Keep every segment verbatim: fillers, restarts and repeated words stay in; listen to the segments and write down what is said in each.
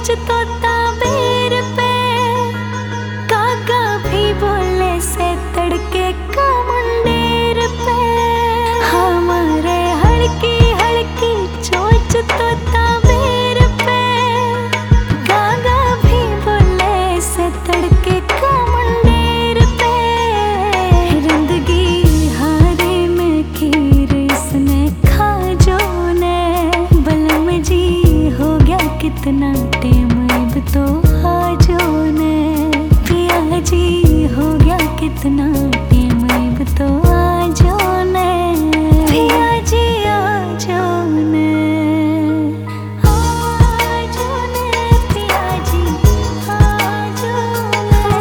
चोच तोता बेर पे, कागा भी बोले से तड़के का मुंडेर पे। हमारे हल्की हल्की चोच तोता बेर पे, कागा भी बोले से तड़के का मुंडेर पे। रंदगी हारे में खीर इसने खा जो ने, बलम जी हो गया कितना टेम अब तो आजो ने। पिया जी हो गया कितना टेम अब तो आजो ने। पिया जी आजो ने, आजो ने। पिया जी आजो ने,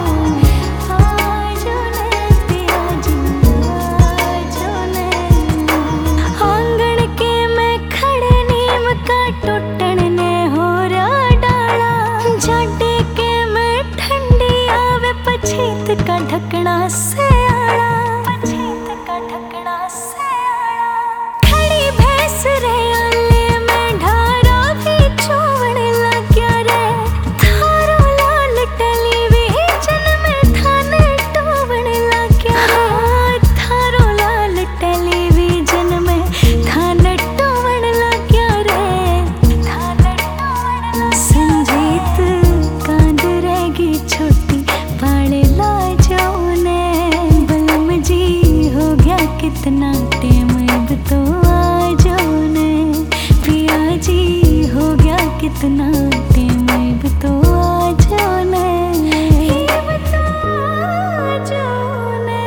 आजो ने। पिया जी आजो ने। आंगन के में खड़े नीम का टूटन ने हो रहा डाला, जाडे के में ठंडी आवे पछीत का ढकना से आड़ा, पछीत का ढकना से आड़ा। खड़ी भैंस रे आले में ढारा भी चोवण लाग्या रे, थारो लाल टेलीविजन में थाने टोवण लाग्या रे। थारो लाल टेलीविजन में थाने टोवण लाग्या रे, थाने टोवण लाग्या। संजीत कांद रहेगी छोटी पाले लाजो ने, बलम जी हो गया कितना टेम अब तो आजो ने। पिया जी हो गया कितना टेम अब तो आजो ने, अब तो आजो ने।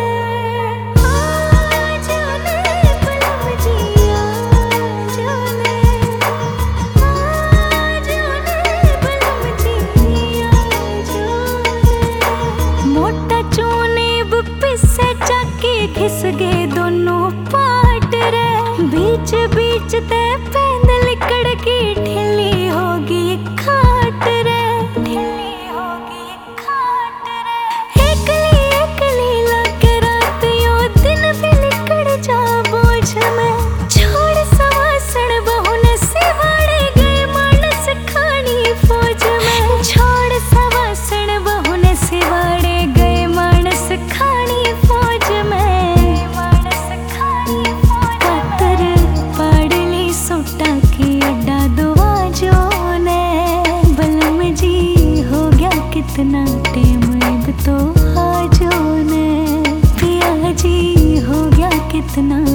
आजो ने बलम जी आजो ने, आजो ने बलम जी आजो ने। मोटा चूनी बुप्पी से चाकी घिस गए दोनों पाट रे, बीच बीच ते पेंद लिकड़ की ढीली होगी खाट रे, ढीली होगी खाट रे। एकली एकली लागे रात यो दिन भी लिकड़ जा बोझ में, छोड़ सवासण बहू ने सिवाड़े गए मानस खानी फौज में। छोड़ सवासण बहू ने सिवाड़े गए मानस खानी फौज में, मानस खानी फौज। पातर पाड़ली सोटा की अड्डा दुआ जो ने, बलम जी हो गया कितना टेम अब तो आजो ने। पिया जी हो गया कितना